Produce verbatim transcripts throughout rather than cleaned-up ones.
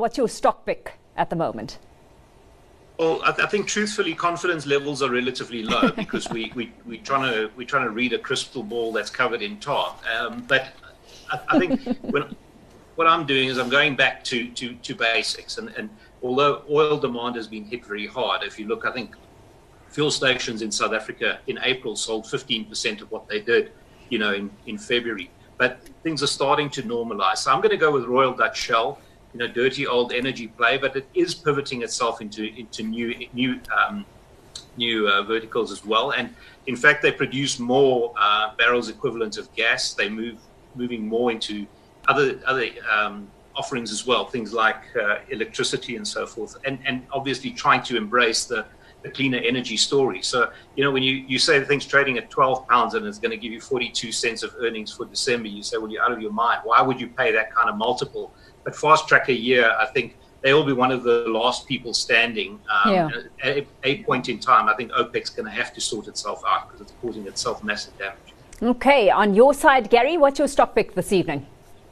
what's your stock pick at the moment? Well, I, th I think truthfully, confidence levels are relatively low because we we we trying to we trying to read a crystal ball that's covered in tar. Um, but I, I think when what I'm doing is I'm going back to to to basics. And and although oil demand has been hit very hard, if you look, I think fuel stations in South Africa in April sold fifteen percent of what they did, you know, in in February. But things are starting to normalize. So I'm going to go with Royal Dutch Shell. You know, dirty old energy play, but it is pivoting itself into into new new um, new uh, verticals as well. And in fact, they produce more uh, barrels equivalent of gas. They move moving more into other other um, offerings as well, things like uh, electricity and so forth. And and obviously trying to embrace the the cleaner energy story. So you know, when you you say the thing's trading at twelve pounds and it's going to give you forty-two cents of earnings for December, you say, well, you're out of your mind. Why would you pay that kind of multiple? But fast track a year, I think they will be one of the last people standing. Um, yeah. At a, a point in time, I think OPEC's going to have to sort itself out because it's causing itself massive damage. Okay, on your side, Gary, what's your stock pick this evening?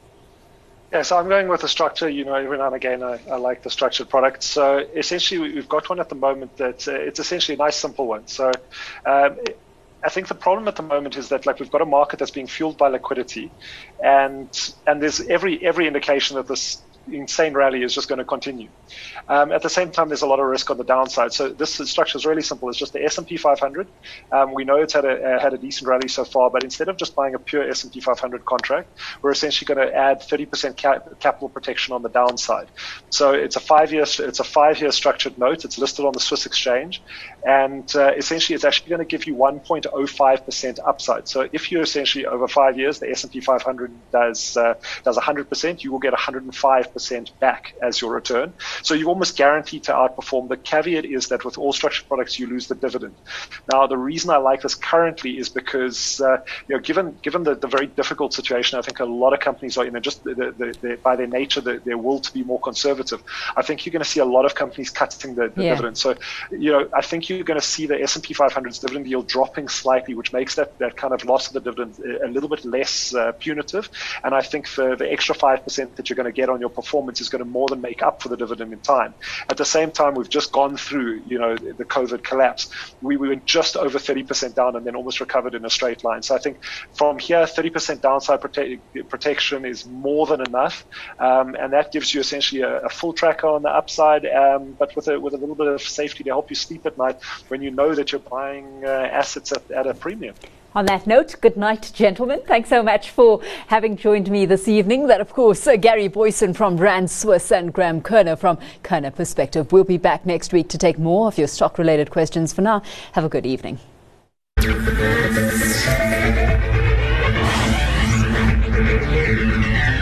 Yeah, so I'm going with the structure. You know, every now and again, I, I like the structured product. So essentially, we've got one at the moment that uh, it's essentially a nice, simple one. So um, I think the problem at the moment is that, like, we've got a market that's being fueled by liquidity, and and there's every every indication that this insane rally is just going to continue. Um, at the same time, there's a lot of risk on the downside. So this structure is really simple. It's just the S and P five hundred. Um, we know it's had a, uh, had a decent rally so far, but instead of just buying a pure S and P five hundred contract, we're essentially going to add thirty percent cap capital protection on the downside. So it's a five-year it's a five-year structured note. It's listed on the Swiss exchange, and uh, essentially it's actually going to give you one point zero five percent upside. So if you essentially over five years, the S and P five hundred does uh, does one hundred percent, you will get one hundred five percent back as your return. So you're almost guaranteed to outperform. The caveat is that with all structured products, you lose the dividend. Now, the reason I like this currently is because, uh, you know, given given the, the very difficult situation, I think a lot of companies are, you know, just the, the, the, by their nature, the, their will to be more conservative. I think you're going to see a lot of companies cutting the, the yeah. dividend. So, you know, I think you're going to see the S and P five hundred's dividend yield dropping slightly, which makes that, that kind of loss of the dividend a little bit less uh, punitive. And I think for the extra five percent that you're going to get on your performance is going to more than make up for the dividend in time. At the same time, we've just gone through, you know, the COVID collapse. We, we went just over thirty percent down and then almost recovered in a straight line. So I think from here, thirty percent downside prote protection is more than enough. Um, and that gives you essentially a, a full tracker on the upside, um, but with a, with a little bit of safety to help you sleep at night when you know that you're buying uh, assets at, at a premium. On that note, good night, gentlemen. Thanks so much for having joined me this evening. That, of course, uh, Gary Boyson from Rand Swiss and Graham Kerner from Kerner Perspective. We'll be back next week to take more of your stock-related questions. For now, have a good evening. Thank you.